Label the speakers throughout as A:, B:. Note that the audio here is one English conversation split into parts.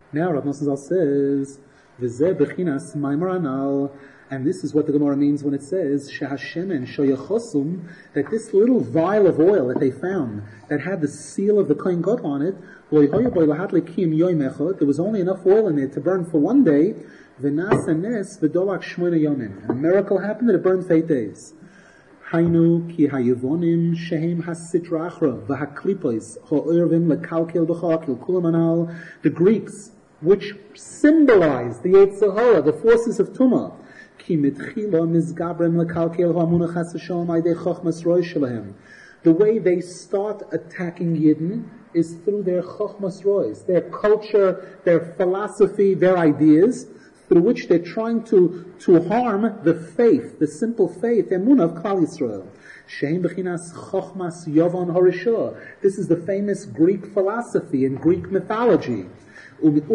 A: Now Rav Nosson Zal says, V'zeh b'chinas maimer anal, and this is what the Gemara means when it says, Shehashemen shoyachosum, that this little vial of oil that they found, that had the seal of the Kohen Gadol on it, there was only enough oil in it to burn for one day, v'nas anes v'dolak shmoina yomin. And a miracle happened that it burned for 8 days. Hainu ki hayavonim shehem hasitra achra v'haklipos ha'oirvim lekalkel b'chakil kulam anal. The Greeks, which symbolized the Yetzer Hara, the forces of Tumah, ki mitchila mizgabrem lekalkel ha'amunah chas v'shalom aydei chochmas roi shelahem. The way they start attacking Yidden is through their chochmas rois, their culture, their philosophy, their ideas, through which they're trying to harm the faith, the simple faith, emunah of Klal Yisrael. Shehem b'chinas chochmas yavon harishah. This is the famous Greek philosophy and Greek mythology. And when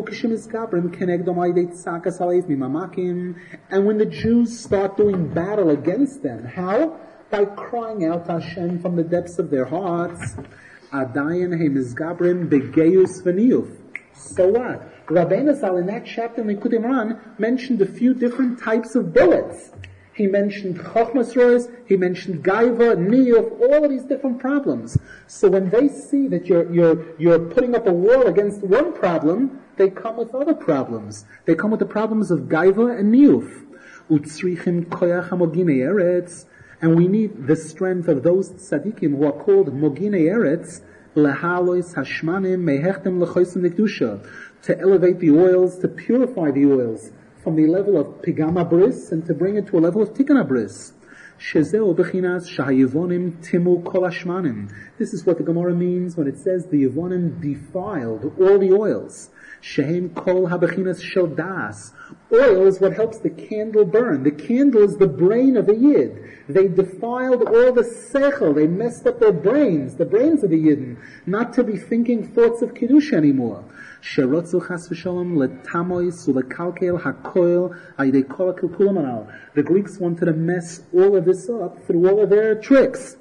A: the Jews start doing battle against them, how? By crying out to Hashem from the depths of their hearts. Adayin heimizgabrim begeus v'niyuf. So what? Rabbeinu Zal in that chapter in Likutei Moharan mentioned a few different types of bullets. He mentioned chochmas rois, he mentioned gaiva, niyuf, all of these different problems. So when they see that you're putting up a wall against one problem, they come with other problems. They come with the problems of gaiva and niyuf. Utzrichim koyach hamoginei eretz. And we need the strength of those tzaddikim who are called Moginei Eretz, Lehalois Hashmanim Mehechtem Lechosim Nikdusha, to elevate the oils, to purify the oils from the level of Pigama Bris and to bring it to a level of Tikana Bris. Shezeo Bechinas Shahayivonim Timu Kol Hashmanim. This is what the Gemara means when it says the Yevonim defiled all the oils. Shehem Kol HaBechinas Shel Das. Oil is what helps the candle burn. The candle is the brain of a Yid. They defiled all the sechel. They messed up their brains, the brains of the Yidden, not to be thinking thoughts of Kiddush anymore. Sherotzu chas v'shalom letamois ulekalkel hakoil ayidei kol hakilkulam anal. The Greeks wanted to mess all of this up through all of their tricks.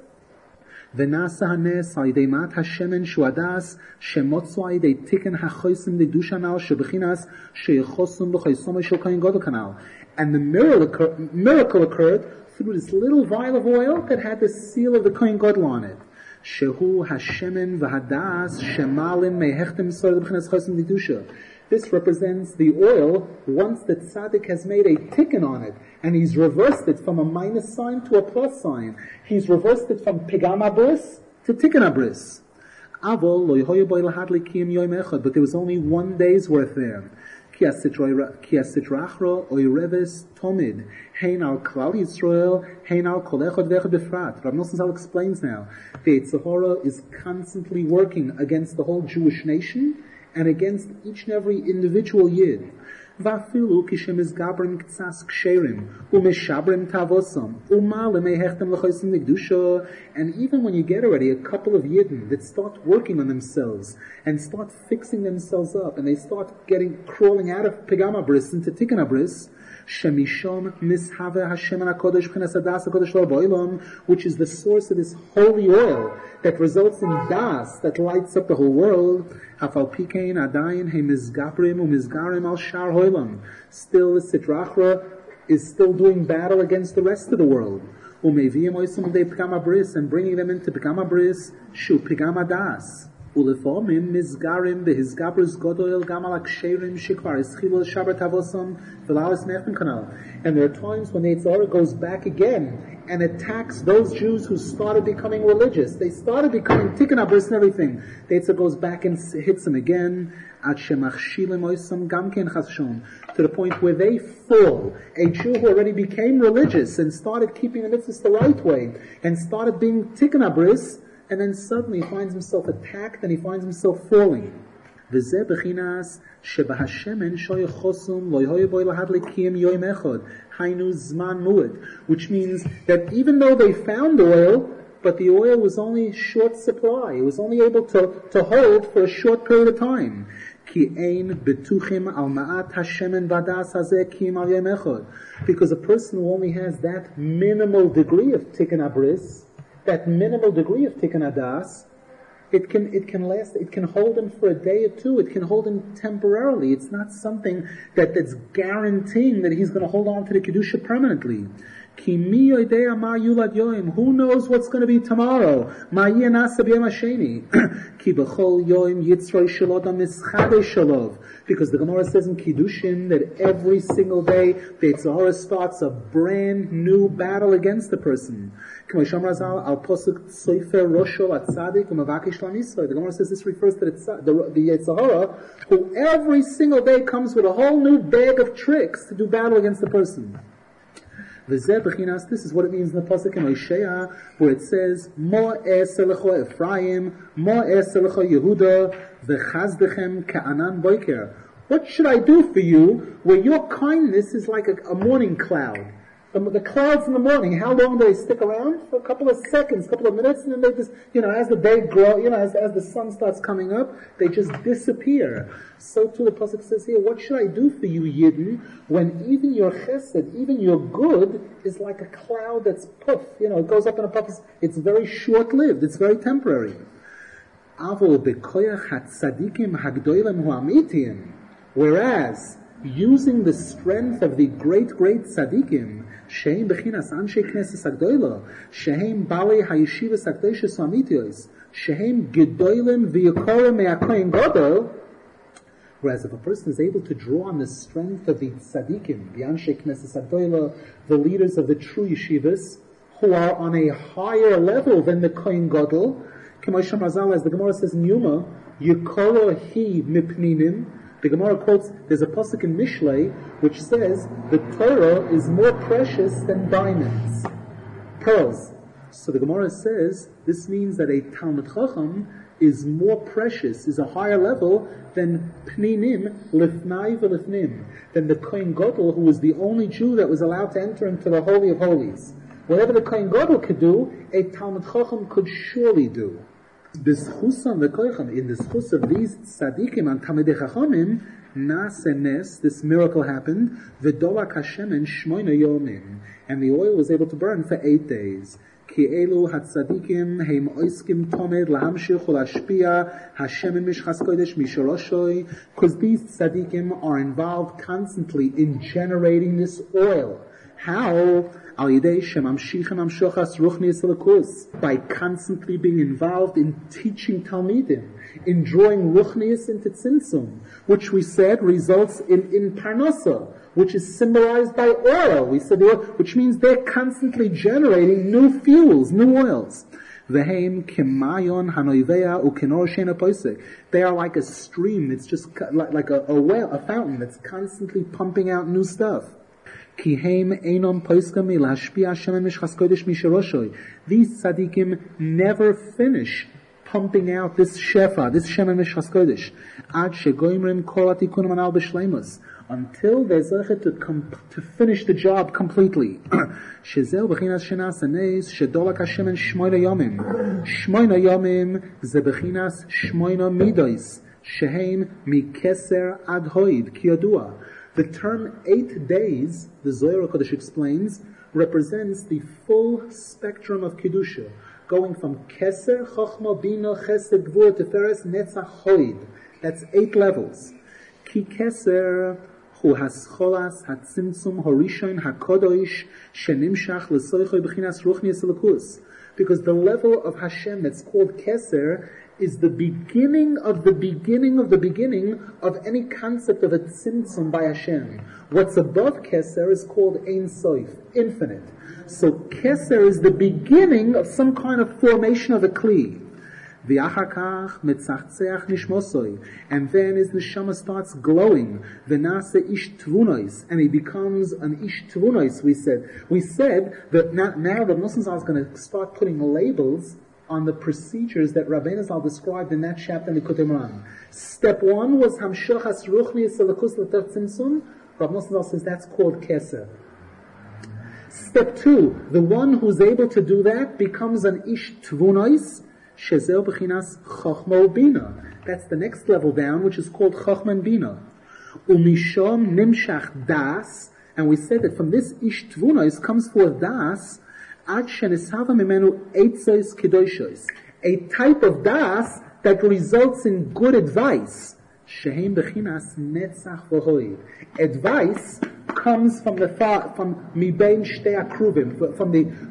A: V'nasa hanes ayidei mat hashemen shuadas shemotzu ayidei tiken hachoisim lidusha anal shebechinas sheyechosum b'choisom shel kohen gadol kanal. And the miracle occurred through this little vial of oil that had the seal of the Kohen Gadol on it. Shehu Hashemen v'hadas shemalim mehechtem sor b'chinas chosim lidusha. This represents the oil once the tzaddik has made a tikkun on it, and he's reversed it from a minus sign to a plus sign. He's reversed it from pigama bris to tikkun bris. Avol lo yehoyu bo ilahad likim yoyim echad, but there was only 1 day's worth there. Ki asitrachro oireves tomid hein al klal Yisrael hein al kol echad v'echad befrat. Rav Nosson Zal explains now the Yetzer Hara is constantly working against the whole Jewish nation and against each and every individual Yid. Vafilu kishem izgabrim ktsas ksherim umeshabrim tavosam umal mehechtem lechosim nikdusha. And even when you get already a couple of Yidden that start working on themselves and start fixing themselves up, and they start crawling out of pigama bris into tikana bris, shemishom mishave Hashem HaKodesh b'chinas hadas HaKodesh lo ba'olam, which is the source of this holy oil that results in das that lights up the whole world. Afal pikein adayin he mizgabrim umizgarim al shar hoilam. Still, the Sitrachra is still doing battle against the rest of the world. Umeviyim oisum de pigama bris, and bringing them into pigama bris shu pigama das. Ulefomim mizgarim behizgabrus godoil gamal aksherim shikvar ischil shabat avosam v'laos mechem kanal. And there are times when the Yetzer Hara goes back again and attacks those Jews who started becoming religious. They started becoming tikkun abris and everything. The Yetzer Hara goes back and hits them again at shemachshilim oisam gamken chashon, to the point where they fall. A Jew who already became religious and started keeping the mitzvahs the right way and started being tikkun abris, and then suddenly he finds himself attacked and he finds himself falling. V'zeh b'chinas shebahashemen shoyechosum lo yehoyu bo ilahad likiyim yoyim echad hainu zman mu'ed, which means that even though they found oil, but the oil was only short supply. It was only able to hold for a short period of time. Ki ein betuchim al ma'at hashemen vadas hazeh kiyim al yoyim echad, because a person who only has that minimal degree of tikkun abris, that minimal degree of tikkun adas, It can last, it can hold him for a day or two, it can hold him temporarily. It's not something that's guaranteeing that he's going to hold on to the Kedusha permanently. Who knows what's going to be tomorrow? Because the Gemara says in Kiddushin that every single day the Yetzer Hara starts a brand new battle against the person. The Gemara says this refers to the Yetzer Hara, who every single day comes with a whole new bag of tricks to do battle against the person. This is what it means in the pasuk in Hosea, where it says, "Mo eselecho Ephraim, mo eselecho Yehuda, v'chazdechem ka'anan boiker." What should I do for you, where your kindness is like a morning cloud? The clouds in the morning, how long do they stick around? For a couple of seconds, a couple of minutes, and then they just, as the day grows, as the sun starts coming up, they just disappear. So too the pasuk says here, what should I do for you, Yidden, when even your chesed, even your good, is like a cloud that's puff, it goes up in a puff, it's very short-lived, it's very temporary. Whereas, using the strength of the great tzaddikim, shehem bechinas anshe knesses agdoila, shehem balei hayeshivas agdoishes amitios, shehem gedoilim v'yakorim me'akoyin godol. Whereas if a person is able to draw on the strength of the tzaddikim, the anshe knesses agdoila, the leaders of the true yeshivas, who are on a higher level than the koyin godol, K'mosham Razal, as the Gemara says in Yuma, yikoro hi mipninim. The Gemara quotes, there's a pasuk in Mishlei which says the Torah is more precious than diamonds, pearls. So the Gemara says this means that a Talmid Chacham is more precious, is a higher level than Pninim Lifnai V'Lifnim, than the Kohen Gadol, who was the only Jew that was allowed to enter into the Holy of Holies. Whatever the Kohen Gadol could do, a Talmid Chacham could surely do. In the schus of these tzaddikim and Talmidei Chachamim, Nasenes, this miracle happened, V'dolak Hashemen shmoina yomim, and the oil was able to burn for 8 days. Ki elu hatzaddikim heim oiskim tomed lahamshich ulashpia Hashemen mishchas kodesh mishoroshoy, because these tzaddikim are involved constantly in generating this oil. How? By constantly being involved in teaching Talmidim, in drawing Ruchnius into Tzimtzum, which we said results in Parnasa, which is symbolized by oil. We said which means they're constantly generating new fuels, new oils. They are like a stream, it's just like a well, a fountain that's constantly pumping out new stuff. These tzaddikim never finish pumping out this shefa, this shemen mishchas kodesh, ad shegoimrim kol atikunim anal b'shleimus, until they're zeichet to finish the job completely. Shezeu b'chinas shenas aneis shedolak hashemen shmoina yomim. Shmoina yomim ze b'chinas shmoina midos shehem mikeser ad hoid ki yadua. The term 8 days, the Zohar HaKadosh explains, represents the full spectrum of Kedusha, going from Keser, Chochma, Bina, Chesed, Gvur, Tiferes, Netzach, Hoid. That's 8 levels. Ki Keser, Hu Hascholas, Hatzimtzum, Horishon, HaKodosh, Shenimshach, L'soichoi, B'chinas, Ruchnius, L'kus. Because the level of Hashem that's called Keser is the beginning of the beginning of the beginning of any concept of a tzimtzum by Hashem. What's above Keser is called Ein Sof, infinite. So Keser is the beginning of some kind of formation of a Kli. And then his neshama starts glowing, ish tvunos, and he becomes an ish tvunos. We said that now the Muslims are going to start putting labels on the procedures that Rabbeinu Zal described in that chapter in the Likutei Moharan. Step 1 was Hamshachas Ruchnius Elikus L'Ter Tzimtzum. Rabbeinu Zal says that's called Keser. Step 2, the one who's able to do that becomes an Ish Tvunos, Shezeu B'chinas Chochma Bina. That's the next level down, which is called Chochma and Bina. Umishom Nimshach Das, and we said that from this Ish Tvunos comes forth Das, a type of das that results in good advice. Shehem bechinas netzach v'hoi. Advice comes from mibein shtei akruvim, from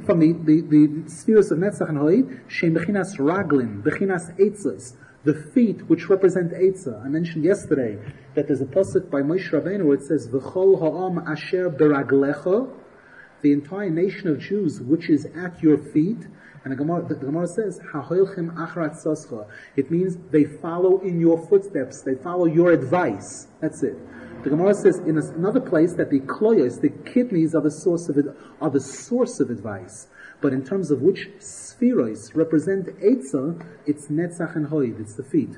A: the spheres of netzach and hoi. Shehem bechinas raglin, bechinas eitzos, the feet which represent eitzah. I mentioned yesterday that there's a pasuk by Moshe Rabbeinu where it says v'chol ha'am asher beraglecha, the entire nation of Jews which is at your feet. And the Gemara says, "Ha'hoilchem achrat soscha." It means they follow in your footsteps. They follow your advice. That's it. The Gemara says in another place that the kloyos, the kidneys, are the source of advice. But in terms of which spheros represent Eitzah, it's netzach and hoid. It's the feet.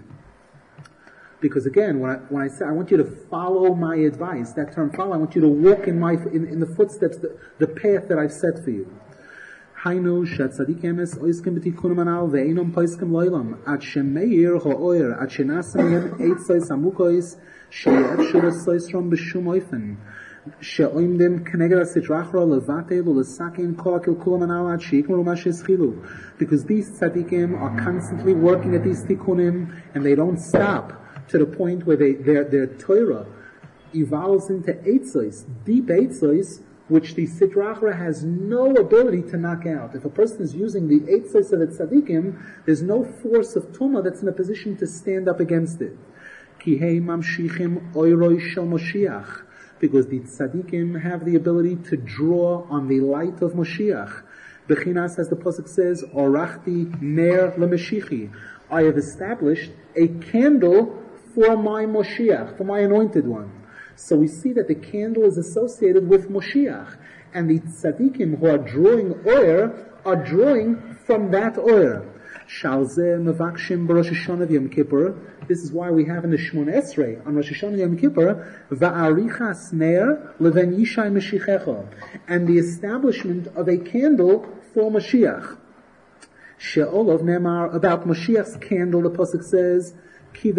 A: Because again, when I say I want you to follow my advice, that term follow, I want you to walk in the footsteps, the path that I've set for you. Hainu shetzadikim es oiskim b'tikkunim anal ve'enom poiskim loilam ad shemeir ha'oir ad shenasem eitzos amukois she'efshir soisrom b'shum oifen she'oimdim keneged ha'sitrachra levatel u'lesakin kol ha'kilkulim anal ad she'ikmru ma she'eschilu. Because these tzadikim are constantly working at these tikkunim and they don't stop to the point where their Torah evolves into eitzos, deep eitzos, which the Sitra Achra has no ability to knock out. If a person is using the eitzos of the tzaddikim, there's no force of Tumah that's in a position to stand up against it. Kihei mamshichim oiroi shel Moshiach. Because the tzaddikim have the ability to draw on the light of Moshiach. Bechinas, as the pasuk says, orachti ner lemeshichi. I have established a candle for my Moshiach, for my anointed one. So we see that the candle is associated with Moshiach. And the tzaddikim who are drawing oil are drawing from that oil. Shalzeh mevakshim b'Rosh Hashanah v'Yom Kippur. This is why we have in the Shmon Esrei on Rosh Hashanah Yom Kippur, va'arichas ner leven yishai meshichecha, and the establishment of a candle for Mashiach. She'olov nemar, about Mashiach's candle, the pasuk says, that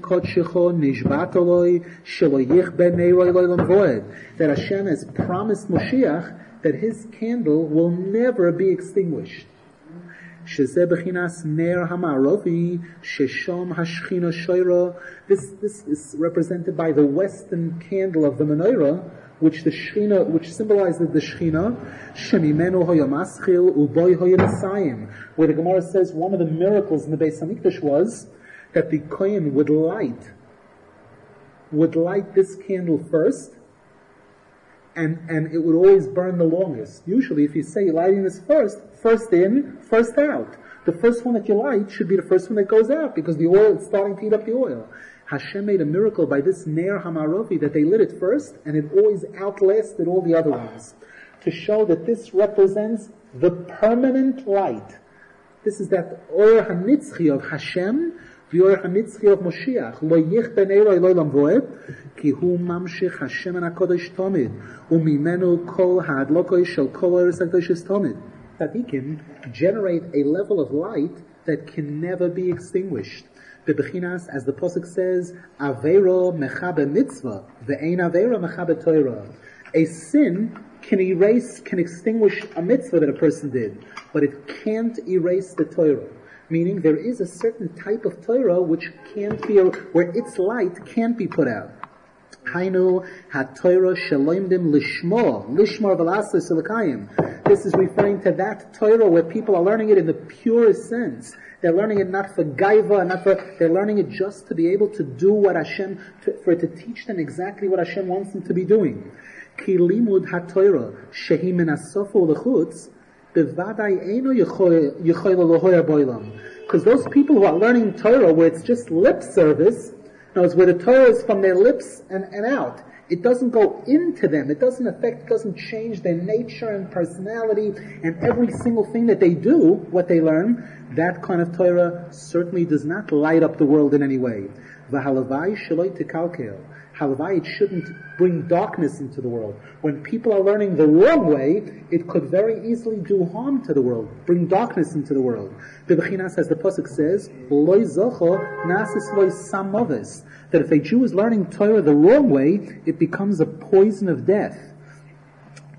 A: Hashem has promised Moshiach that his candle will never be extinguished. This is represented by the western candle of the menorah, which symbolizes the Shechina, where the Gemara says one of the miracles in the Beis Hamikdash was that the Kohen would light this candle first, and it would always burn the longest. Usually, if you say you're lighting this first in, first out. The first one that you light should be the first one that goes out, because the oil is starting to heat up the oil. Hashem made a miracle by this Ner Hamarovi that they lit it first, and it always outlasted all the other ones, to show that this represents the permanent light. This is that Or HaNitzchi of Hashem, the Or HaNitzchi of Moshiach. Lo yich ben Eiroi lo lam voed, ki hu mamshich Hashem en HaKodesh Tomid, umimenu kol ha'adlokoi shel kol Oris HaKodesh Tomid. Tzadikim generate a level of light that can never be extinguished. Bebechinas, as the pasuk says, Aveiro mechabe mitzvah, ve'ein aveiro mechabe Torah. A sin can extinguish a mitzvah that a person did, but it can't erase the Torah. Meaning there is a certain type of Torah where its light can't be put out. Hainu ha-Torah sheloimdim lishmor v'lasos elokayim. This is referring to that Torah where people are learning it in the purest sense. They're learning it not for gaiva, they're learning it just to be able to do what Hashem, for it to teach them exactly what Hashem wants them to be doing. Ki limud ha-Torah shehi min hasofu l'chutz bevadai eino yechoil lohoya boilam. Because those people who are learning Torah where it's just lip service, knows where the Torah is from their lips and out. It doesn't go into them. It doesn't change their nature and personality and every single thing that they do, what they learn. That kind of Torah certainly does not light up the world in any way. V'halavai shaloi tekalkel. Halavai, it shouldn't bring darkness into the world. When people are learning the wrong way, it could very easily do harm to the world, bring darkness into the world. Bebechinas, as the pasuk says, Loi zocho nasis loi samovis, that if a Jew is learning Torah the wrong way, it becomes a poison of death.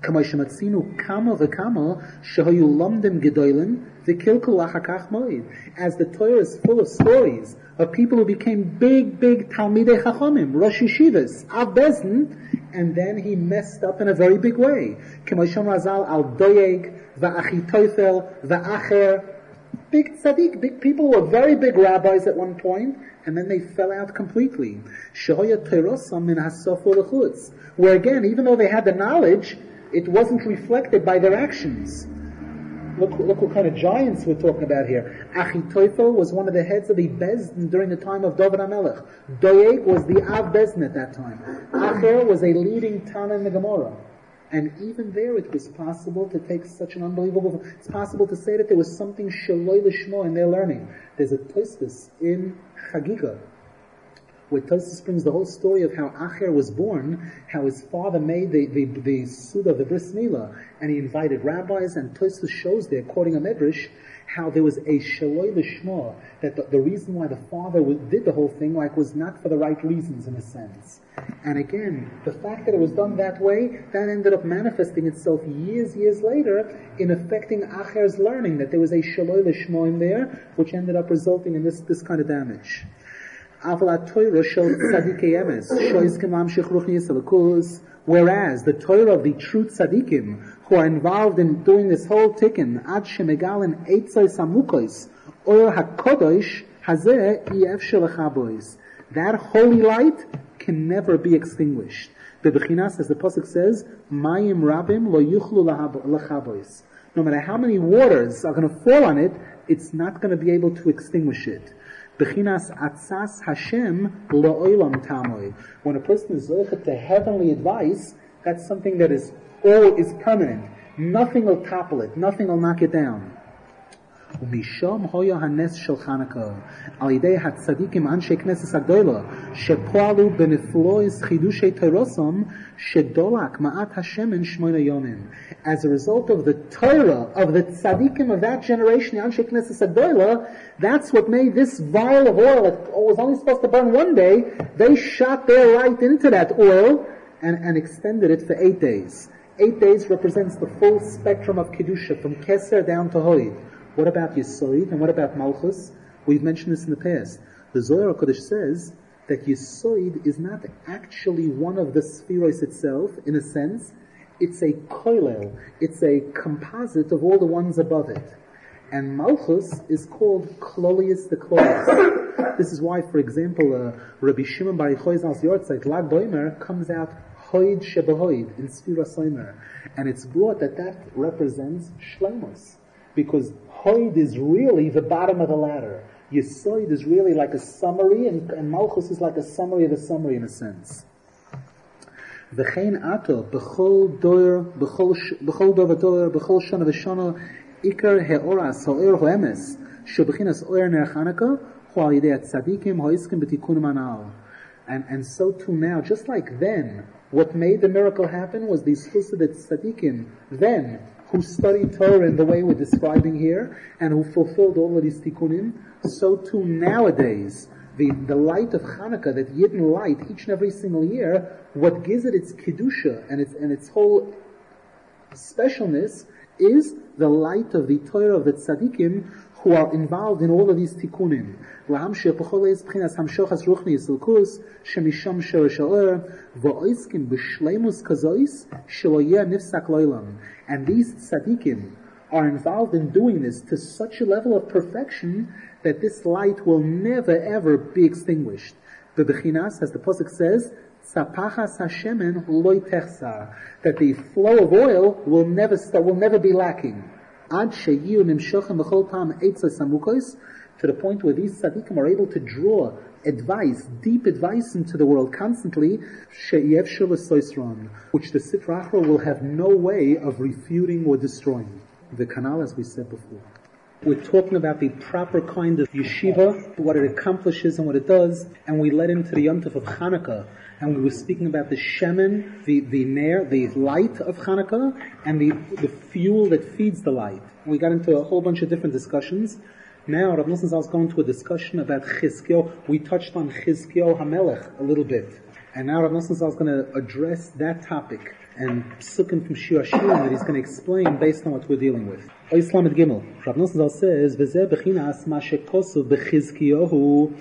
A: כמו שמצאנו כמה וכמה שהיו לומדים גדולים וקלקלו אחר כך מאוד. As the Torah is full of stories of people who became big Talmidei Chachamim, Rosh Yeshivas, Av Bezdin, and then he messed up in a very big way. כמו שאומר Razal al Doeg, va'achitophel, va'acher, big tzaddik, big people who were very big rabbis at one point, and then they fell out completely. Shehoya terosam min hasof ulechutz, where again, even though they had the knowledge, it wasn't reflected by their actions. Look what kind of giants we're talking about here. Achitophel was one of the heads of the Bezdin during the time of David HaMelech. Doeg was the Av Bezdin at that time. Acher was a leading Tana in the Gemara. And even there it was possible to take such an unbelievable... It's possible to say that there was something shaloi lishmo in their learning. There's a Tosfos in Chagiga, where Tosfos brings the whole story of how Acher was born, how his father made the Suda, the Bris Milah, and he invited rabbis, and Tosfos shows there, quoting a Medrash, how there was a shaloi lishmo, that the reason why the father did the whole thing was not for the right reasons in a sense. And again, the fact that it was done that way, that ended up manifesting itself years later in affecting Acher's learning, that there was a shaloi lishmo in there, which ended up resulting in this kind of damage. Whereas the Torah of the true tzaddikim who are involved in doing this whole tikkun, ad shemegalin eitzos hamukos or hakodosh hazeh yefshel lechabois, that holy light can never be extinguished. Bebechinas, as the pasuk says, mayim rabim lo yuchlu lechabois. No matter how many waters are going to fall on it, it's not going to be able to extinguish it. Bechinas atzas Hashem la'olam tamoy. When a person is zocheh to heavenly advice, that's something that is permanent. Nothing will topple it. Nothing will knock it down. Umisham hoya hanes shel Chanukah al yidei hatzadikim anshe knesses hagedola shepoalu beniflois chidushei torosom shedolak ma'at Hashem in shmoina yomim. As a result of the Torah of the tzadikim of that generation, the anshe knesses hagedola, that's what made this vial of oil that was only supposed to burn one day. They shot their light into that oil and extended it for 8 days. 8 days represents the full spectrum of kedusha from keser down to hoid. What about Yisoid and what about Malchus? We've mentioned this in the past. The Zohar HaKadosh says that Yisoid is not actually one of the spheros itself, in a sense. It's a koilel. It's a composite of all the ones above it. And Malchus is called Klolius the Klolius. This is why, for example, Rabbi Shimon Bar Yochai's Yortzeit, Lag Boimer, comes out Hoid Shebehoid in Sfira Soimer. And it's brought that represents Shleimus. Because Hoid is really the bottom of the ladder. Yisoid is really like a summary, and Malchus is like a summary of the summary in a sense. V'chein ato, b'chol dor v'dor, b'chol shana v'shana, ikar he'oras, ha'or ho'emes, she'b'chinas oyer ner Chanukah, hu'al yidei tzadikim ha'iskim b'tikunim anal. And so too now, just like then, what made the miracle happen was these chusadet tzadikim, then, who studied Torah in the way we're describing here, and who fulfilled all of these tikkunim, so too nowadays, the light of Chanukah, that Yidden light, each and every single year, what gives it its kedusha and its whole specialness is the light of the Torah of the tzaddikim who are involved in all of these tikkunim. And these tzaddikim are involved in doing this to such a level of perfection that this light will never ever be extinguished. The Bechinas, as the pasuk says, Tzapachas hashemen loy techsar, that the flow of oil will never be lacking. Ad sheyu nimshochem b'chol tam eitzos hamukos, to the point where these tzaddikim are able to draw advice, deep advice into the world constantly, she'yevshel v'soisron, which the Sifra Achra will have no way of refuting or destroying. The canal, as we said before. We're talking about the proper kind of yeshiva, what it accomplishes and what it does, and we led into the yontif of Chanukah, and we were speaking about the shemen, the ner, the light of Chanukah, and the fuel that feeds the light. And we got into a whole bunch of different discussions. Now, Rav Nosson Zal is going to a discussion about Chizkiyahu. We touched on Chizkiyahu HaMelech a little bit. And now Rav Nosson Zal is going to address that topic and psukim from Shir Hashirim that he's going to explain based on what we're dealing with. Islam at Gimel. Rav Nosson Zal says, "V'zeh b'chinas ma shekosu b'chizkiyahu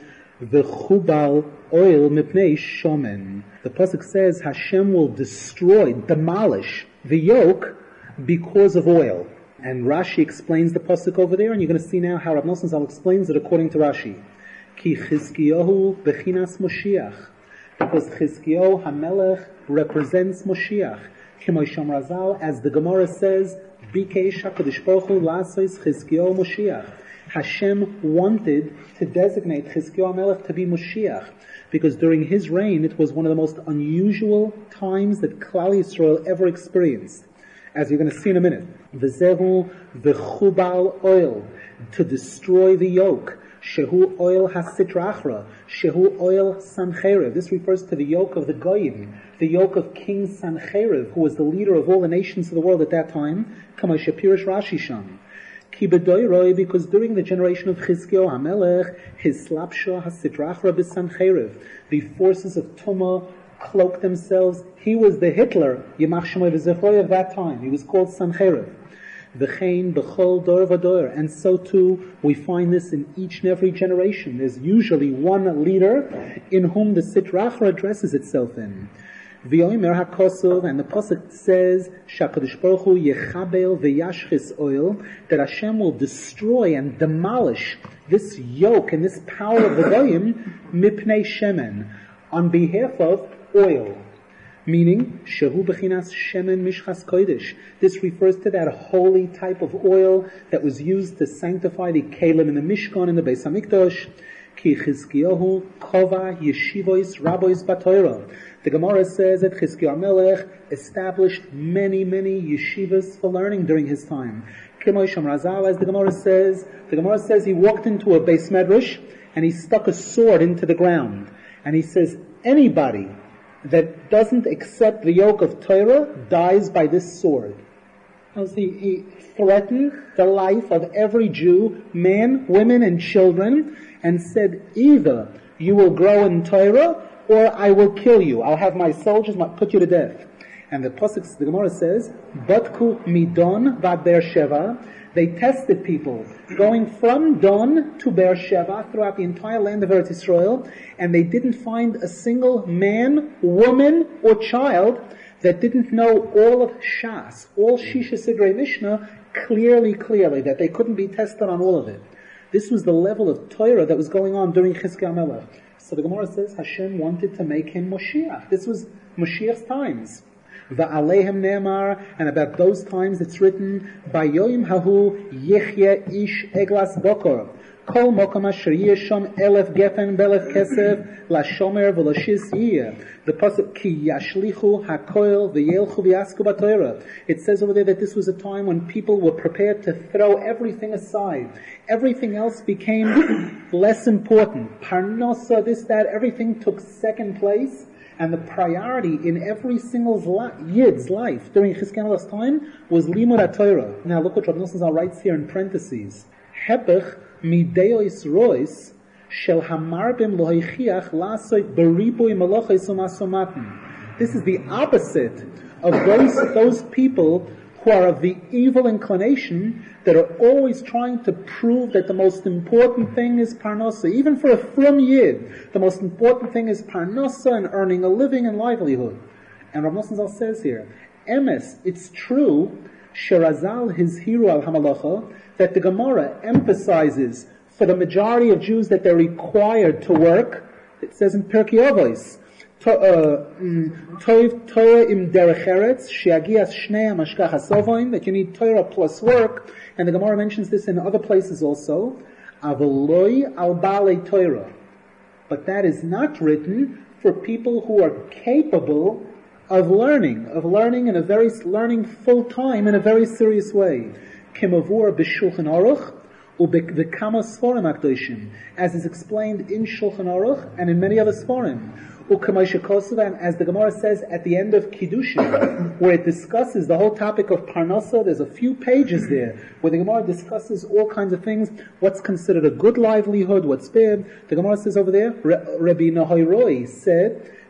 A: v'chubal oil mipnei shomen." The pasuk says Hashem will destroy, demolish the yoke because of oil. And Rashi explains the pasuk over there, and you're going to see now how Rav Nosson Zal explains it according to Rashi. Ki Chizkiyahu b'chinas Moshiach. Because Chizkiyahu HaMelech represents Moshiach. K'may Sham Razal, as the Gemara says, Bikeish HaKadosh Baruch Hu La'asos Chizkiyahu Moshiach. Hashem wanted to designate Chizkiyahu HaMelech to be Moshiach, because during his reign it was one of the most unusual times that Klal Yisrael ever experienced. As you're going to see in a minute. V'zehu v'chubal oil, to destroy the yoke. Shehu oil hasitrachra, shehu oil Sancheriv. This refers to the yoke of the Goyim, the yoke of King Sancheriv, who was the leader of all the nations of the world at that time. Kama Shapirish Rashi Sham. Ki bedoiroi, because during the generation of Chizkiyahu HaMelech, his slapsha hasitrachra b'Sancheriv, the forces of Tumah cloaked themselves. He was the Hitler, Yemach Shemoi v'Zechroy, of that time. He was called Sancheriv. V'chein b'chol dor v'dor. And so too, we find this in each and every generation. There's usually one leader in whom the Sitrachra addresses itself in. V'yomer HaKosov, and the pasuk says, Shakadosh Baruch Hu yechabel v'yashchis oil, that Hashem will destroy and demolish this yoke and this power of the Goyim, mipnei shemen, on behalf of oil. Meaning, Shehu Bechinas Shemen Mishchas Kodesh. This refers to that holy type of oil that was used to sanctify the Kelim in the Mishkan and the Beis HaMikdash. Ki Chizkiyahu Kova Yeshivois Rabbois Batoira. The Gemara says that Chizkiyahu Melech established many yeshivas for learning during his time. K'may Sham Razal, as the Gemara says he walked into a Beis Medrash and he stuck a sword into the ground. And he says, anybody that doesn't accept the yoke of Torah dies by this sword. He threatened the life of every Jew, men, women, and children, and said, either you will grow in Torah, or I will kill you. I'll have my soldiers put you to death. And the pasuk, the Gemara says, Batku midon vad Beersheva. They tested people going from Don to Beersheva throughout the entire land of Eretz Yisrael, and they didn't find a single man, woman, or child that didn't know all of Shas, all Shisha Sidrei Mishnah, clearly, that they couldn't be tested on all of it. This was the level of Torah that was going on during Chizkiyahu Melech. So the Gemara says Hashem wanted to make him Moshiach. This was Moshiach's times. Va'alehem ne'amar, and about those times it's written, Bayoim hahu yechye ish eglas bokor, kol mokom asher yishom elef gefen belef kesef, lashomer v'lashiz yiyeh. The pasuk, ki yashlichu hakoil v'yelchu v'yasku b'Torah. It says over there that this was a time when people were prepared to throw everything aside. Everything else became less important. Parnosa, this, that, everything took second place. And the priority in every single Yid's life during Chizkiyahu Melech's time was Limud HaTorah. Now look what Rav Nosson Zal writes here in parentheses. Hepech mideos rois shel hamarbim lo heichiach la'asot beribui malachos u'masomatim. This is the opposite of those people who are of the evil inclination that are always trying to prove that the most important thing is parnasa. Even for a frum yid, the most important thing is parnasa and earning a living and livelihood. And Rav Nosson Zal says here, Emes, it's true, Sherazal his hero al hamalacha, that the Gemara emphasizes for the majority of Jews that they're required to work. It says in Pirkei Avos, Torah im derech eretz, sheagias shnei mashkach hasovoin, that you need Torah plus work, and the Gemara mentions this in other places also. Avoloi al balei Torah, but that is not written for people who are capable of learning in learning full time in a very serious way. Kimavur b'Shulchan Aruch u'b'kama Sforim Akdoshim, as is explained in Shulchan Aruch and in many other Sforim. And as the Gemara says at the end of Kiddushin, where it discusses the whole topic of Parnasa, there's a few pages there where the Gemara discusses all kinds of things, what's considered a good livelihood, what's bad. The Gemara says over there, Rabbi Nahoiroi said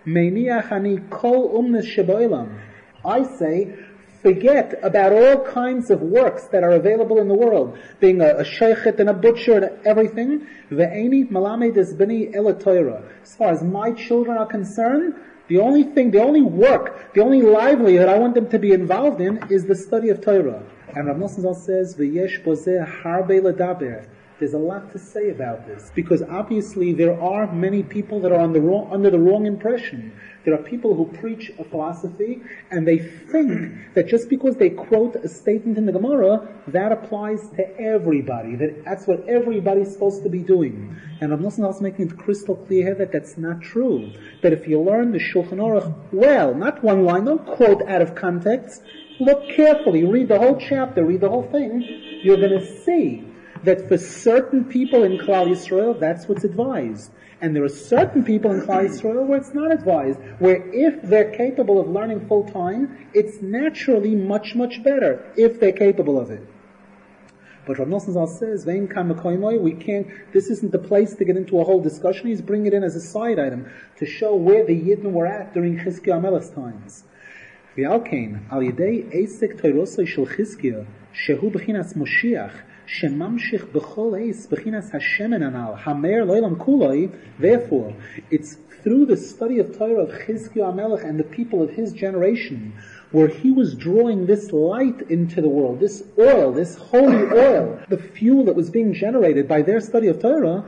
A: Meiniach ani kol umnes sheba'olam. I say, forget about all kinds of works that are available in the world, being a sheichet and a butcher and everything. Ve'eni malamed es b'ni ela Torah. As far as my children are concerned, the only work, the only livelihood I want them to be involved in is the study of Torah. And Rav Nosson Zal says, V'yesh bozeh harbe ledaber. There's a lot to say about this, because obviously there are many people that are under the wrong impression. There are people who preach a philosophy, and they think that just because they quote a statement in the Gemara, that applies to everybody, that's what everybody's supposed to be doing. And Rav Nosson is making it crystal clear here that that's not true. That if you learn the Shulchan Aruch well, not one line, don't quote out of context, look carefully, read the whole chapter, read the whole thing, you're going to see that for certain people in Klal Yisrael, that's what's advised. And there are certain people in Klal Yisrael where it's not advised, where if they're capable of learning full time, it's naturally much, much better if they're capable of it. But Rav Nosson Zal says, Vein kan mekoimoy, we can't, this isn't the place to get into a whole discussion. He's bringing it in as a side item to show where the Yidden were at during Chizkiah HaMelech's times. V'alkein, al yedei eisek toirosoi shel Chizkiah, shehu b'chinas Moshiach, shemamshich b'chol eis b'chinas Hashem anal hamer lo'elam kuloi. Therefore, it's through the study of Torah of Chizkiah HaMelech and the people of his generation, where he was drawing this light into the world, this oil, this holy oil, the fuel that was being generated by their study of Torah.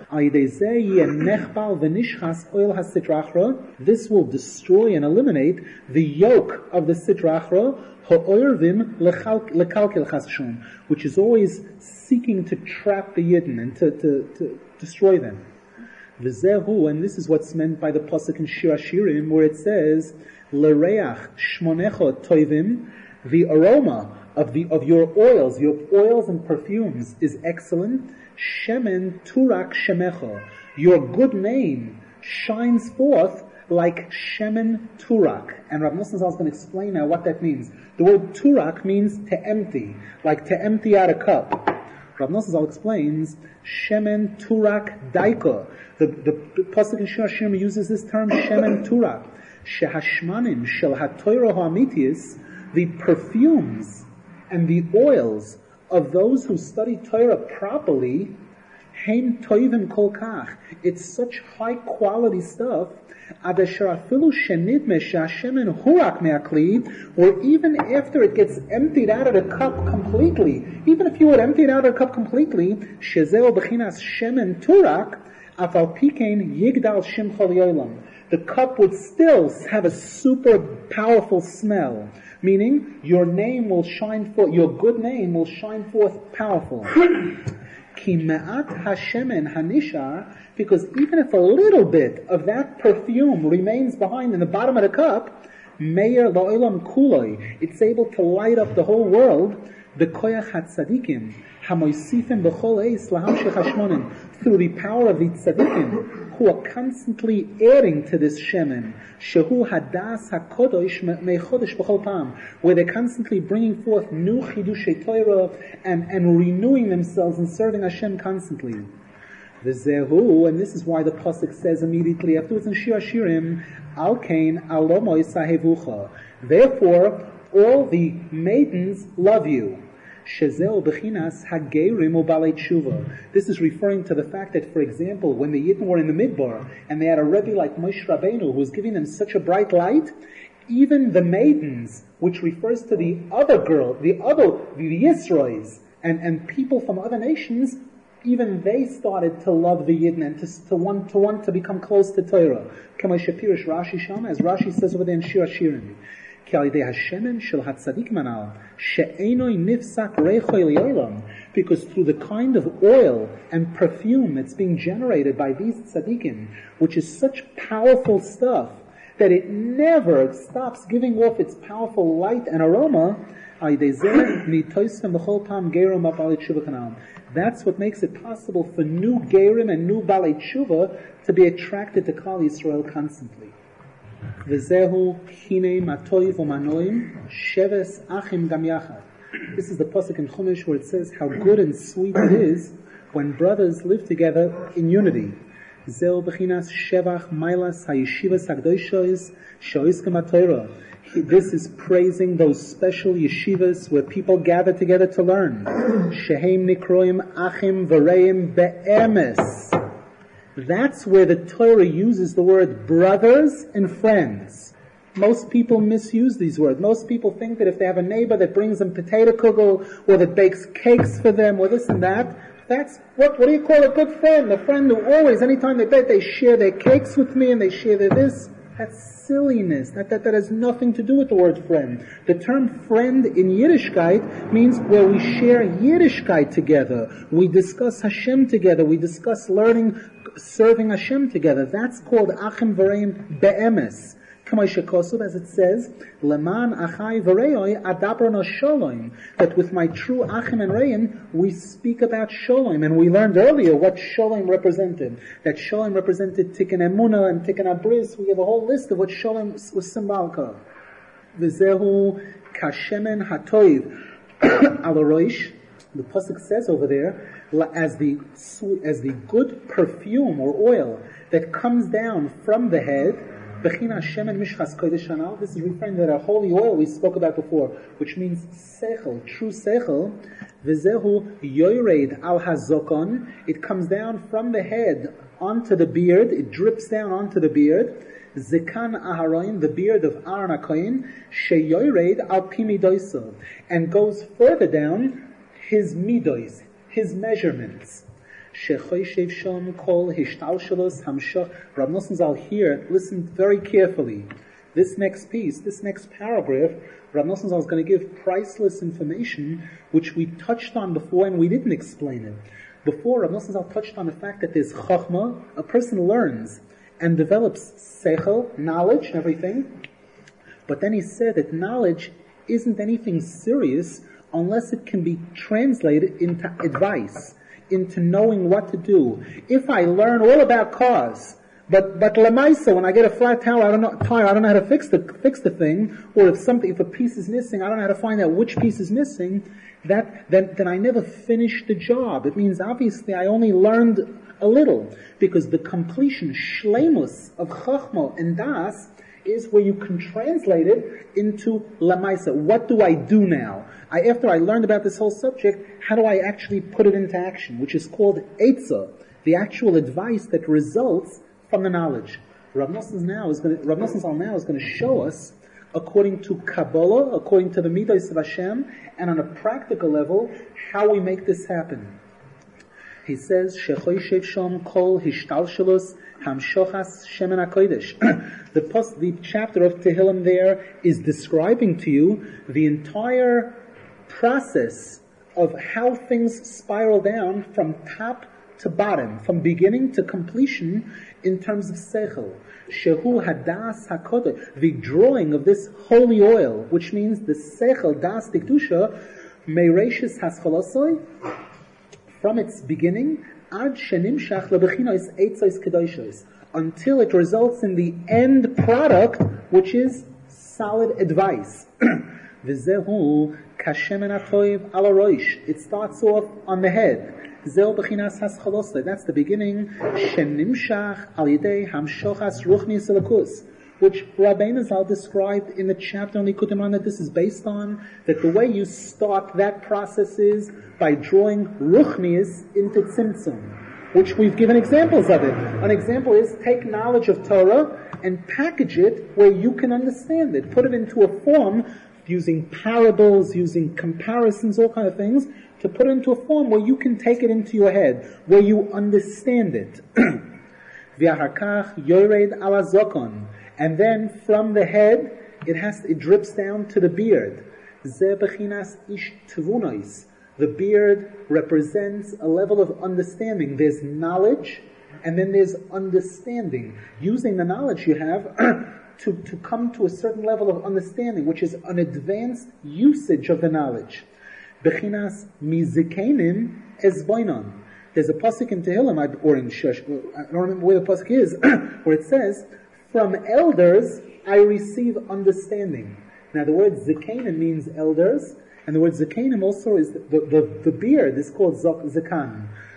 A: This will destroy and eliminate the yoke of the Sitra Achra, which is always seeking to trap the Yidden and to destroy them. V'zehu, and this is what's meant by the pasuk in Shir Hashirim, where it says, "L'reach shmonecha toivim," the aroma of your oils and perfumes is excellent. Shemen turak shemecha, your good name shines forth like shemen turak. And Rav Nosson Zal is going to explain now what that means. The word turak means to empty, like to empty out a cup. Rav Nosson Zal explains, shemen turak daika. The pasuk in Shir Hashirim uses this term, shemen turak. Shehashmanim shel hatoira ha'amitis, the perfumes and the oils of those who study Torah properly, hein toivim kol kach. It's such high quality stuff, adasher afilu shenidme she'ashemen hurak me'akli, or even after it gets emptied out of the cup completely, even if you would empty it out of the cup completely, shezeo b'chinas shemen turak, afal pikein yigdal shimcha li'olam. The cup would still have a super powerful smell, meaning your name will shine forth, your good name will shine forth powerful. Ki me'at hashemen hanishar, because even if a little bit of that perfume remains behind in the bottom of the cup, meir la'olam kuloi, it's able to light up the whole world, b'koyach hatzadikim, hamoisifim b'chol eis lahamshech hashmonim, through the power of the tzadikim, who are constantly adding to this shemen, shehu hadas hakodosh mechodesh b'chol pam, where they're constantly bringing forth new chidushei Torah and renewing themselves and serving Hashem constantly. V'zehu, and this is why the pasuk says immediately afterwards in Shir Hashirim, al kain alomoy sahevucha. Therefore, all the maidens love you. Shezeo b'chinas hagerim u'balei tshuva. This is referring to the fact that, for example, when the Yidden were in the Midbar and they had a Rebbe like Moshe Rabbeinu who was giving them such a bright light, even the maidens, which refers to the other Yisrois and people from other nations, even they started to love the Yidden and to want to become close to Torah. Kama Shapirish Rashi Shama, as Rashi says over there in Shir Hashirim. Because through the kind of oil and perfume that's being generated by these tzaddikim, which is such powerful stuff that it never stops giving off its powerful light and aroma, that's what makes it possible for new gerim and new balei tshuva to be attracted to Klal Yisrael constantly. V'zehu hinei matoiv u'manoim sheves achim gam yachad. This is the pasuk in Chumash where it says how good and sweet it is when brothers live together in unity. Zeu bechinas shevach mailas hayeshivas hagdoshos shoiskem haTorah. This is praising those special yeshivas where people gather together to learn. Shehem nikroim achim v'reim be'emes. That's where the Torah uses the word brothers and friends. Most people misuse these words. Most people think that if they have a neighbor that brings them potato kugel, or that bakes cakes for them, or this and that, that's, what do you call a good friend? A friend who always, anytime they bake, they share their cakes with me and they share their this. That's silliness. That has nothing to do with the word friend. The term friend in Yiddishkeit means where we share Yiddishkeit together. We discuss Hashem together. We discuss learning, serving Hashem together. That's called Achim V'reim Be'emes. As it says, Leman achai v'reoi adabrano sholom, that with my true achim and reim, we speak about sholom. And we learned earlier what sholom represented. That sholom represented tikkun emunah and tikkun abris. We have a whole list of what sholom was symbolic of. V'zehu kashemen hatoiv al roish. The pasuk says over there, as the good perfume or oil that comes down from the head. This is referring to that holy oil we spoke about before, which means sechel, true sechel. V'zehu yored al hazokon. It comes down from the head onto the beard. It drips down onto the beard. Zekan aharon, the beard of Aaron HaKohen, sheyored al pimidoiso, and goes further down his midos, his measurements. Shechoyshev shom kol hishtalshalos hamshach. Rav Nosson Zal here, listen very carefully. This next piece, this next paragraph, Rav Nosson Zal is going to give priceless information which we touched on before and we didn't explain it. Before, Rav Nosson Zal touched on the fact that there's chachma, a person learns and develops sechel, knowledge and everything. But then he said that knowledge isn't anything serious unless it can be translated into advice, into knowing what to do. If I learn all about cars, but lemaisa, when I get a flat tire, I don't know how to fix the thing, or if a piece is missing, I don't know how to find out which piece is missing, then I never finished the job. It means obviously I only learned a little, because the completion, shleimus of chachma and das, is where you can translate it into lamaisa. What do I do now? After I learned about this whole subject, how do I actually put it into action? Which is called eitzah, the actual advice that results from the knowledge. Rav Nosson Zal now is going to show us, according to Kabbalah, according to the midos of Hashem, and on a practical level, how we make this happen. He says, Shechoyshev shom kol hishtalshalos hamshochas shemen hakodesh. The chapter of Tehillim there is describing to you the entire process of how things spiral down from top to bottom, from beginning to completion in terms of sechel. Shehu hadas hakodesh, the drawing of this holy oil, which means the sechel das dikdusha meireshis hascholosoi, from its beginning, ad shenimshach lebechinos eitzos kedoshos, until it results in the end product, which is solid advice. V'zehu kashemen atoiv ala roish. It starts off on the head. Zeu bechinas hascholosoi. That's the beginning. Shenimshach al yidei hamshochas ruchnis elikus, which Rabbeinu Zal described in the chapter on Likutei Moharan, that this is based on, that the way you start that process is by drawing ruchnis into tzimtzum, which we've given examples of it. An example is take knowledge of Torah and package it where you can understand it. Put it into a form using parables, using comparisons, all kind of things, to put it into a form where you can take it into your head, where you understand it. V'aharkach yored ala zokon. And then from the head, it drips down to the beard. Ze bechinas ish tvunos. The beard represents a level of understanding. There's knowledge, and then there's understanding. Using the knowledge you have to come to a certain level of understanding, which is an advanced usage of the knowledge. Bechinas mizikenim ezboinon. There's a pasuk in Tehillim, or in Shush, I don't remember where the pasuk is, where it says, from elders I receive understanding. Now the word zikenim means elders, and the word zikenim also is the beard is called zakan.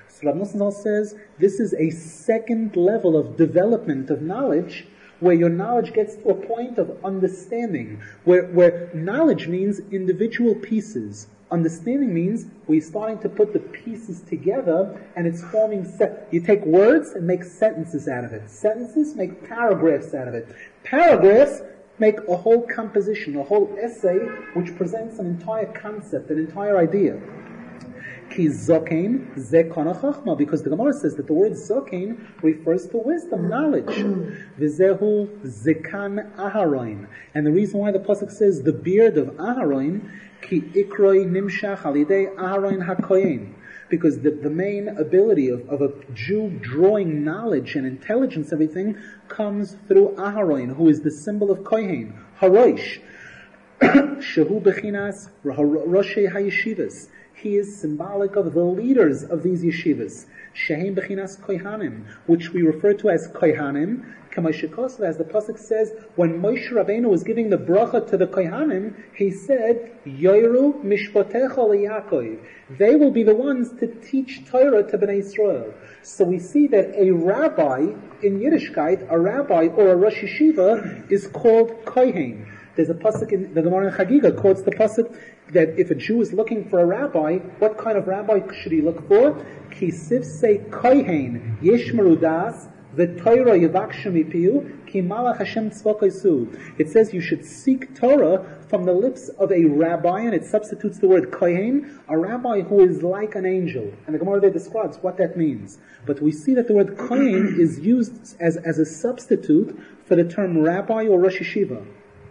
A: So Rav Nosson Zal says this is a second level of development of knowledge, where your knowledge gets to a point of understanding, where knowledge means individual pieces. Understanding means we're starting to put the pieces together and it's forming you take words and make sentences out of it. Sentences make paragraphs out of it. Paragraphs make a whole composition, a whole essay, which presents an entire concept, an entire idea. Ki zokein ze kana chachma, because the Gemara says that the word zokein refers to wisdom, knowledge. V'zehu zekan Aharon, and the reason why the pasuk says the beard of Aharon, ki ikroi nimshach alidei Aharon hakohen, because the main ability of a Jew drawing knowledge and intelligence, everything, comes through Aharon, who is the symbol of Kohen, Harosh. Shehu bechinas Roshei HaYeshivas. He is symbolic of the leaders of these yeshivas. Shehem bechinas kohanim, which we refer to as kohanim. Kamashikosva, as the pasuk says, when Moshe Rabbeinu was giving the bracha to the kohanim, he said, Yoru mishpotecha leYaakov. They will be the ones to teach Torah to Bnei Israel. So we see that a rabbi in Yiddishkeit, a rabbi or a Rosh Yeshiva, is called kohen. There's a pasuk in the Gemara in Chagiga quotes the pasuk that if a Jew is looking for a rabbi, what kind of rabbi should he look for? Ki sifsei kohen yishmeru das v'Torah yavakshu mipiu ki malach Hashem tzvokaisu. It says you should seek Torah from the lips of a rabbi, and it substitutes the word kohen, a rabbi who is like an angel. And the Gemara there describes what that means. But we see that the word kohen is used as a substitute for the term rabbi or Rosh Yeshiva.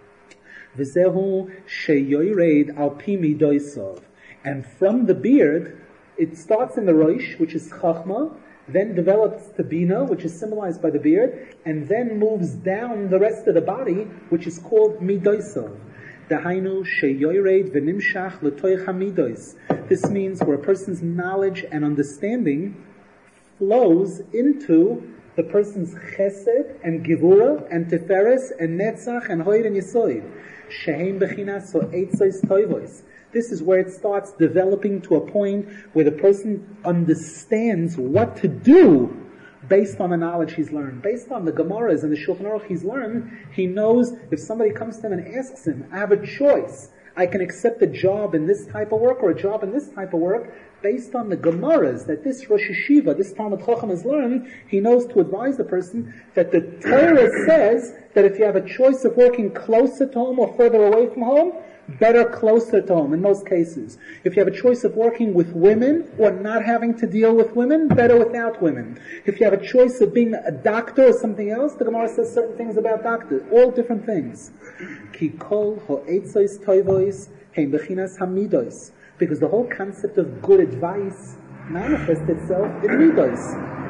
A: V'zehu sheyoyred al pi midosav. And from the beard, it starts in the rosh, which is chachma, then develops to bina, which is symbolized by the beard, and then moves down the rest of the body, which is called midosav. Dahainu sheyoyred v'nimshach l'toich hamidos. This means where a person's knowledge and understanding flows into the person's chesed and gevura and tiferes and netzach and hoyd and yesoid. Shehem bechinas so eitzos toivos. This is where it starts developing to a point where the person understands what to do based on the knowledge he's learned. Based on the Gemaras and the Shulchan Aruch he's learned, he knows if somebody comes to him and asks him, I have a choice. I can accept a job in this type of work or a job in this type of work. Based on the Gemaras that this Rosh Yeshiva, this Talmud Chacham has learned, he knows to advise the person that the Torah says that if you have a choice of working closer to home or further away from home, better closer to home in most cases. If you have a choice of working with women or not having to deal with women, better without women. If you have a choice of being a doctor or something else, the Gemara says certain things about doctors, all different things. Ki kol ho'etzos toivos heim bechinas hamidos. Because the whole concept of good advice manifests itself in midos.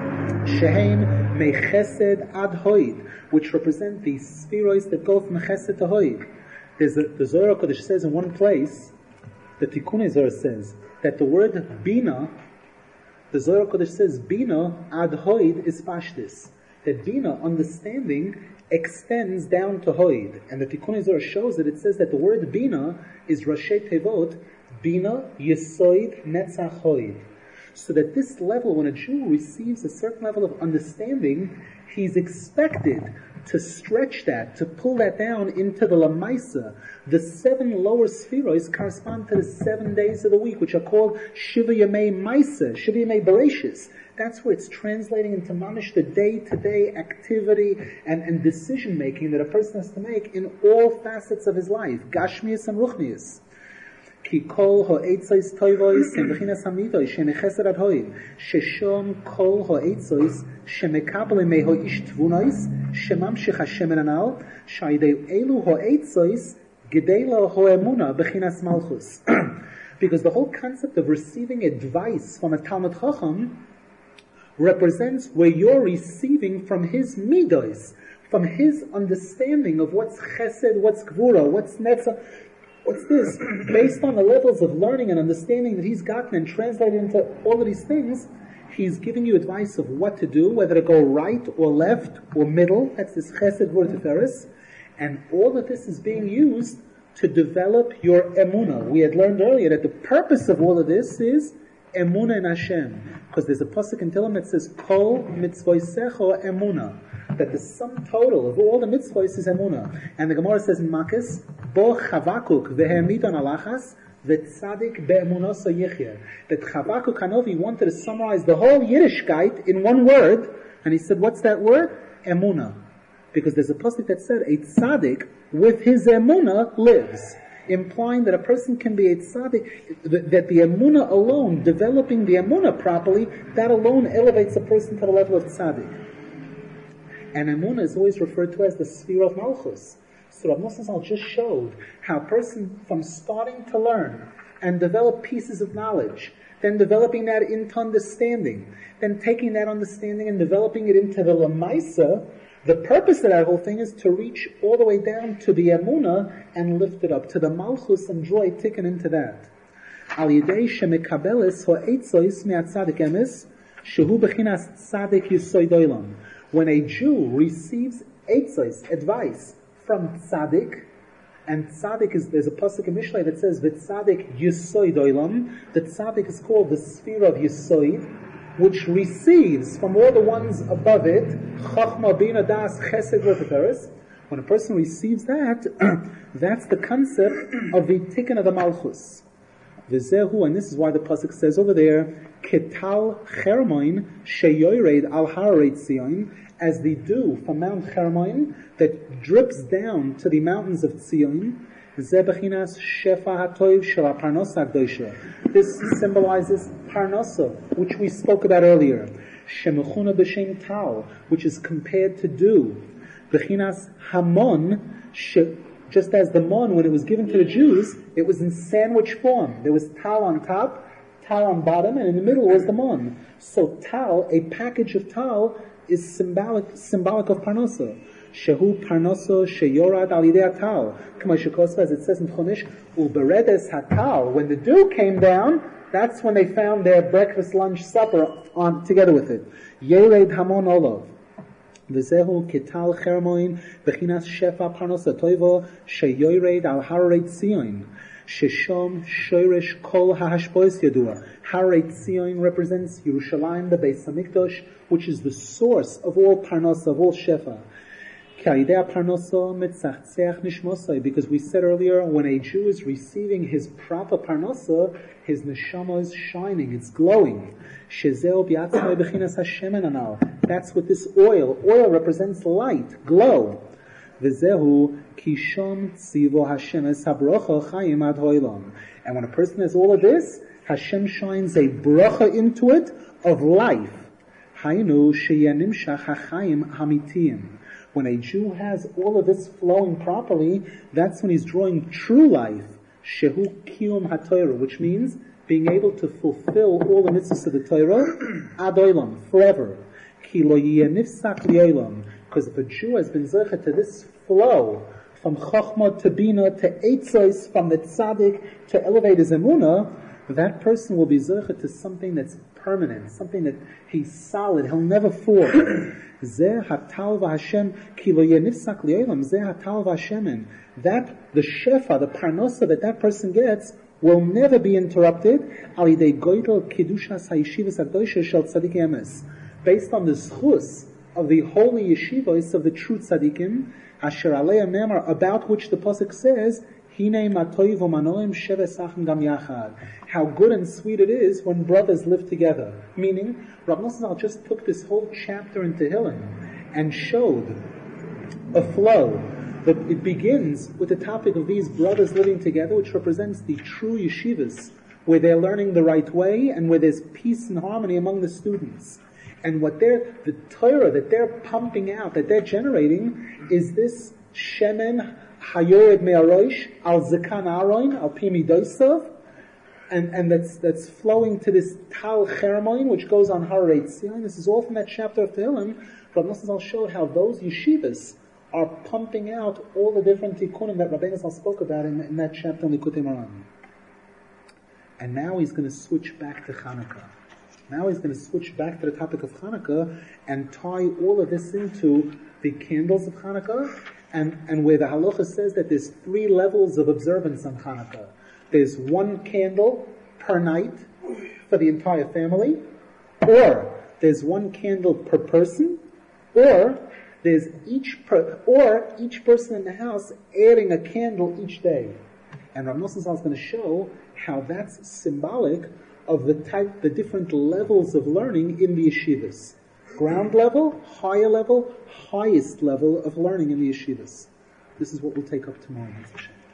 A: Shehem mechesed ad hoid, which represent the spheroids that go from chesed to hoid. The Zohar Kodesh says in one place, the Tikkun Zohar says, that the word bina, the Zohar Kodesh says, bina ad hoid is pashtis. That bina, understanding, extends down to hoid. And the Tikkun Zohar shows that it says that the word bina is Rashi Tevot, bina, yesoid, netzach, hoid. So that this level, when a Jew receives a certain level of understanding, he's expected to stretch that, to pull that down into the Lamaisa. The 7 lower spheroids correspond to the 7 days of the week, which are called Shiva Yamei Maisa, Shiva Yamei Bereshis. That's where it's translating into mamish the day-to-day activity and decision-making that a person has to make in all facets of his life, Gashmias and Ruchnias. Ki kol ha'etzos toivos hem bechinas hamidos shemechesed ad hoid sheshom kol ha'etzos shemekabel me ha'ish tvunos shemamshich Hashem enanal shaydei elu ha'etzos gedela ha'emuna bechinas malchus. Because the whole concept of receiving advice from a Talmud Chacham represents where you're receiving from his midos, from his understanding of what's chesed, what's gvura, what's netzah. What's this? Based on the levels of learning and understanding that he's gotten and translated into all of these things, he's giving you advice of what to do, whether to go right or left or middle. That's this chesed word tiferes. And all of this is being used to develop your emunah. We had learned earlier that the purpose of all of this is emuna in Hashem. Because there's a pasuk in Tehillim that says, Kol mitzvoisecho emuna. That the sum total of all the mitzvahs is emuna. And the Gemara says in Makis, Bo Chavakuk v'hemidon alachas v'tzadik be'emunosa yichya. That Chavakuk Hanovi wanted to summarize the whole Yiddishkeit in one word, and he said, what's that word? Emuna. Because there's a pasuk that said, a tzaddik with his emuna lives. Implying that a person can be a tzaddik, that the emuna alone, developing the emuna properly, that alone elevates a person to the level of tzaddik. And emuna is always referred to as the sphere of malchus. So Rav Nosson Zal just showed how a person from starting to learn and develop pieces of knowledge, then developing that into understanding, then taking that understanding and developing it into the lemaisa, the purpose of that whole thing is to reach all the way down to the emuna and lift it up, to the malchus and joy taken into that. Al yidei shemekabelis ho'etzois me'atzadik emes, shehu bechinas tzadik yisoid olam. When a Jew receives eitzos, advice, from tzaddik, and tzaddik is, there's a pasuk in Mishlei that says, v'tzadik yisoid olam, the tzaddik is called the sphere of yisoid, which receives from all the ones above it, chachma, bina, das, chesed, v'tiferes. When a person receives that, that's the concept of the tikkun of the malchus. V'zehu, and this is why the pasuk says over there, Ketal Chermoin sheyored al Haret Tzion, as the dew from Mount Chermoin that drips down to the mountains of Tzion. Ze bechinas shefa hatoiv shel parnosa ha'kdosha. This symbolizes parnosa, which we spoke about earlier. Shemechuna b'shem tal, which is compared to dew. Bechinas hamon, just as the mon, when it was given to the Jews, it was in sandwich form. There was tal on top, tal on bottom, and in the middle was the mon. So tal, a package of tal, is symbolic of parnosa. Shehu parnosa sheyorad al yidei tal. K'ma shekosva, as it says in Chumash, uberedes hatal. When the dew came down, that's when they found their breakfast, lunch, supper on together with it. Yered hamon olav. V'zehu ketal chermoin bechinas shefa parnosa toivo sheyored al haret tzion. Sheshom shoresh kol hahashpois yadua. Haret Tzion represents Yerushalayim, the Beis Hamikdash, which is the source of all parnosa, of all shefa. Because we said earlier, when a Jew is receiving his proper parnosa, his neshama is shining, it's glowing. That's what this oil represents light, glow. And when a person has all of this, Hashem shines a bracha into it of life. When a Jew has all of this flowing properly, that's when he's drawing true life. Shehu kiyum haTorah, which means being able to fulfill all the mitzvahs of the Torah, ad olam, forever. Ki lo yeh nifsak li'olam. Because if a Jew has been zeichet to this flow, from Chochmah to Bina to Eitzos, from the Tzaddik to elevate his Emunah, that person will be zeichet to something that's permanent, something that he's solid, he'll never fall. Zeh hatal v'Hashem ki lo yeh nifsak li'olam, zeh hatal v'Hashemen. That, the shefa, the parnosa that person gets, will never be interrupted. Al yidei goydel kedushas ha'yeshivas ha'kdosha shel tzaddik emes. Based on the schus of the holy yeshivos of the true tzaddikim, asher alei memar, about which the pasuk says, Hinei matoiv u'manoim sheves achim gam yachad. How good and sweet it is when brothers live together. Meaning, Rav Nosson Zal just took this whole chapter in Tehillim and showed a flow. But it begins with the topic of these brothers living together, which represents the true yeshivas, where they're learning the right way and where there's peace and harmony among the students. And the Torah that they're pumping out, that they're generating, is this shemen hayored me'arosh al zakan aron al pimi dosav, and that's flowing to this tal chermoin, which goes on Haret Tzion. This is all from that chapter of Tehillim. Rav Nosson Zal showed how those yeshivas are pumping out all the different tikkunim that Rabbeinu Zal spoke about in that chapter in Likutei Moharan. And now he's going to switch back to Chanukah. Now he's going to switch back to the topic of Chanukah and tie all of this into the candles of Chanukah, and where the halacha says that there's 3 levels of observance on Chanukah. There's 1 candle per night for the entire family, or there's one candle per person, or there's each person in the house adding a candle each day. And Rav Nosson Zal is going to show how that's symbolic of the different levels of learning in the yeshivas. Ground level, higher level, highest level of learning in the yeshivas. This is what we'll take up tomorrow.